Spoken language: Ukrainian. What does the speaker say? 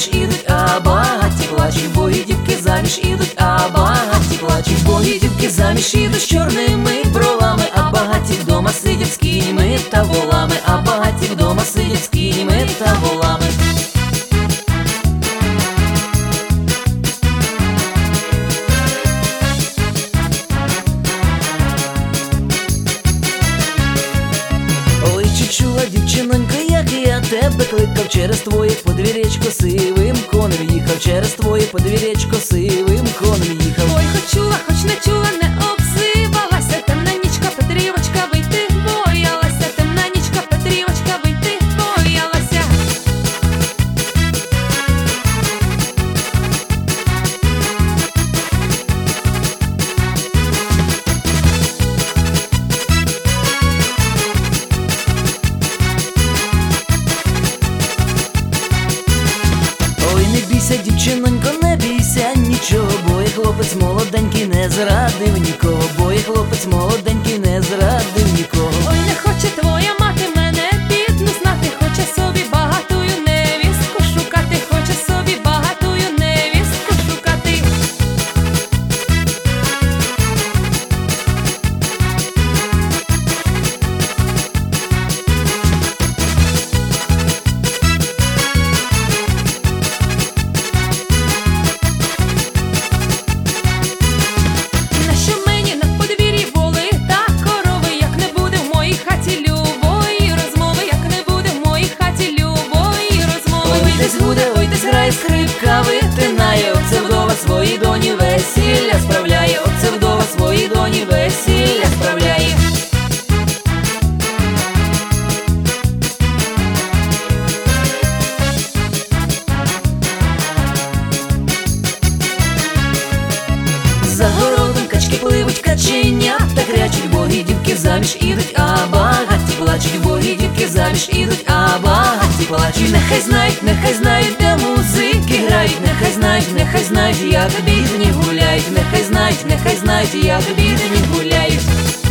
заміж ідуть, а багаті плачуть, бо і дівки заміж ідуть, а багаті плачуть, бо і дівки заміж ідуть з чорними бровами, а багаті вдома сидять з кіньми та волами, а багаті вдома сидять з кіньми та волами. Ой, чи чула, дівчинонька, як я тебе кликав, через твоє подвір'ячко сивим конем їхав, через твоє подвір'ячко сивим конем їхав. Ой, хоч чула, хоч не чула, не обзивалася, темна нічка Петрівочка вийти боялася, темна нічка Петрівочка вийти боялася. Ой, не бійся, дівчинонько, не бійся нічого, бо і хлопець молоденький не зрадив нікого, бо і хлопець молоденький не зрадив нікого. Ой, не хоче твоя мати мене бідну знати, хоче собі багатую невістку шукати, хоче собі багатую невістку шукати. Нащо мені на подвір'ї воли та корови, як не буде в моїй хаті любої розмови, як не буде в моїй хаті любої розмови. Ой, десь гуде, ой, десь грає скрипка, витинає, оце вдова своїй доні весілля справляє, оце вдова своїй доні весілля справляє. За городом качки пливуть, каченята крячуть, боги дівки заміж ідуть, а багаті плачуть, боги дівки заміж ідуть, а багаті плачуть. Нехай знають, де музики грають, нехай знають, як бідні гуляють, нехай знають, як бідні гуляють.